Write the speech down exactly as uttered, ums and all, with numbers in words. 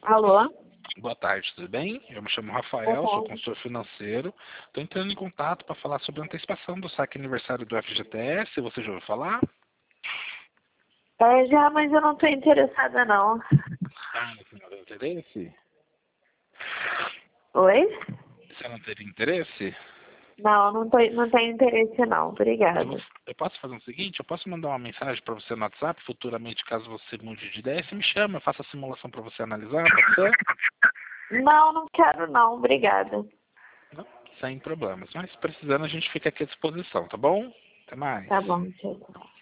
Alô? Boa tarde, tudo bem? Eu me chamo Rafael, Boa sou tarde. consultor financeiro. Estou entrando em contato para falar sobre a antecipação do saque aniversário do F G T S. Você já ouviu falar? É, já, mas eu não estou interessada, não. Ah, você não tem interesse? Oi? Você não teria interesse? Não, não, tô, não tenho interesse, não. Eu, vou- Obrigada. eu posso fazer o seguinte, eu posso mandar uma mensagem para você no WhatsApp, futuramente, caso você mude de ideia, você me chama, eu faço a simulação para você analisar, pode ser? Não, não quero, não. Obrigada. Não, sem problemas. Mas precisando, a gente fica aqui à disposição, tá bom? Até mais. Tá bom, tchau.